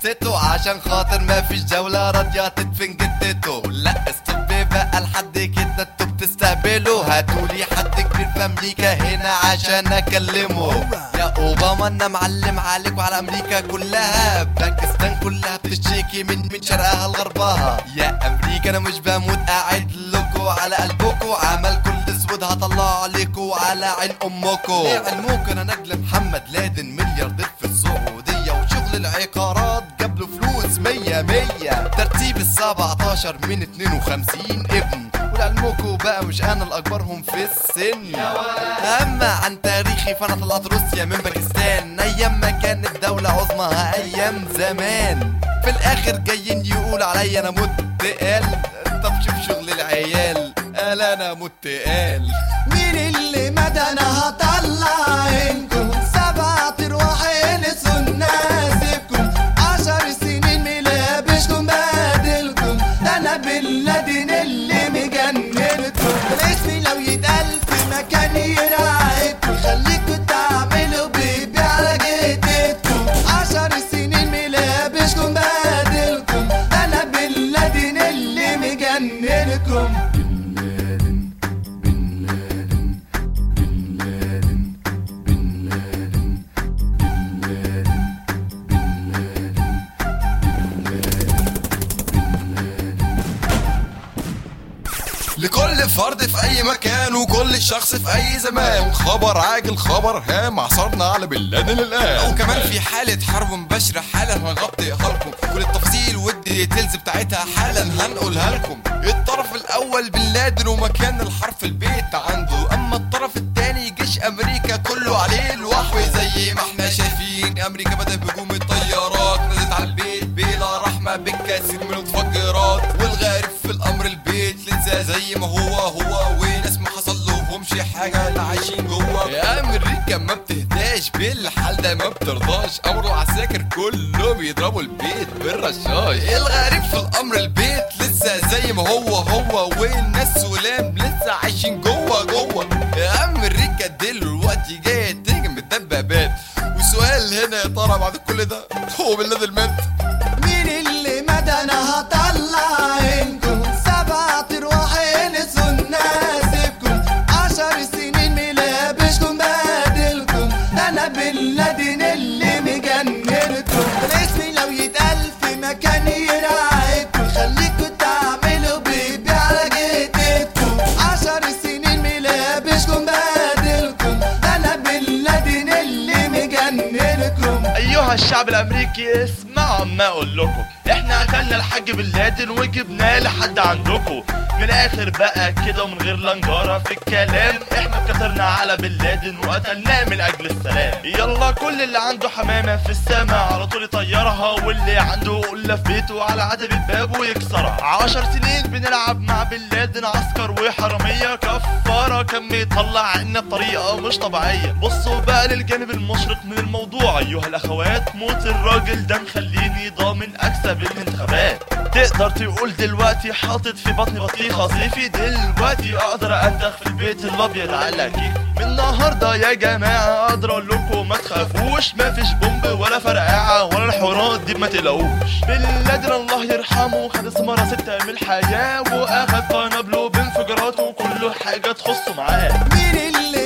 جتته عشان خاطر ما فيش جولة راضية تدفن جدته. لا استبي بقى لحد كده انتوا بتستهبلوا، هاتولي حد كبير في امريكا هنا عشان اكلمه. يا اوباما انا معلم عليك وعلى امريكا كلها، باكستان كلها بتشتكي من شرقها لغربها. يا امريكا انا مش بموت قاعد لكو على قلبكو، عمل كل اسود هطلع عليكو على عين امكو. ايه علموك انا نجل محمد لادن ملياردير في السعودية، وشغل العقارات جاب له فلوس 100 ترتيب ال17 من 52 ابن. ولعلمكوا بقى مش انا الاكبرهم في السن. اما عن تاريخي فانا طلعت روسيا من باكستان ايام ما كانت دولة عظمى ايام زمان. في الاخر جايين يقول عليا انا متقال، طب شوف شغل العيال قال انا متقال. مين اللي مدى انا هطلع عينكم 7 ارواحين سناسبكم 10 سنين ملابشكم بادلكم، ده انا بن لادن اللي مجننكم. اسمي لو يتقال في مكان يرعبكم خليكوا تعملوا بيبي على جدتكم. 10 سنين ملابشكم بادلكم، ده انا بن لادن اللي مجننكم. لكل فرد في اي مكان وكل شخص في اي زمان، خبر عاجل خبر هام عصرنا على بن لادن الان. وكمان في حالة حرب مباشرة حالا هنغطيها لكم، كل التفاصيل والديتيلز بتاعتها حالا هنقولها لكم. الطرف الاول بن لادن ومكان الحرب في البيت عنده، اما الطرف الثاني جيش امريكا كله عليه الوحوي. زي ما احنا شايفين امريكا بدأت بهجوم الطيارات نزلت على البيت بلا رحمة بالكثير من المتفجرات. والغريب في الامر البيت لسه زي ما هو وناس ما حصل لهمش حاجه اللي عايشين جوه. يا امريكا ما بتهداش بالحال ده ما بترضاش، امروا عساكر كله بيضربوا البيت بالرشاش. الغريب في الامر البيت لسه زي ما هو والناس سلام لسه عايشين جوه. يا امريكا دلوقتي جايه تهجم بالدبابات. والسؤال هنا يا ترى بعد كل ده هو بن لادن مات؟ مين اللي مدى انا هطلع عينكم 7 ارواحين سناسبكم 10 سنين ملابشكم بادلكم، ده انا بن لادن اللي مجننكم. اسمي لو يتقال في مكان يرعبكم خليكوا تعملوا بيبي على جدتكم. 10 سنين ملابشكم بادلكم، ده انا بن لادن اللي مجننكم. ايها الشعب الامريكي اسمعوا ما اقول لكم، احنا قتلنا الحاج بن لادن وجبناه لحد عندكم. من الاخر بقى كده ومن غير لنجارة في الكلام، احنا اتكترنا على بن لادن وقتلناه من اجل السلام. يلا كل اللي عنده حمامة في السماء على طول يطيرها، واللي عنده قلة في بيته على عتب الباب ويكسرها. 10 سنين بنلعب مع بن لادن عسكر وحرامية كفارة، كان بيطلع عنا بطريقة مش طبيعية. بصوا بقى للجانب المشرق من الموضوع ايها الاخوات، موت الراجل ده مخليني ضامن اكسب الانتخابات. تقدر تقول دلوقتي حاطط في بطني بطيخة صيفي، دلوقتي اقدر انتخ في البيت الابيض على كيك. من النهارده يا جماعة اقدر اقول لكم ما تخافوش، ما فيش بومب ولا فرقعة ولا الحوارات دي ما تقلقوش. بن لادن الله يرحمه خد اسمرة 6 من الحياة، واخد قنابله بانفجاراته وكل حاجة تخصه معاه. مين اللي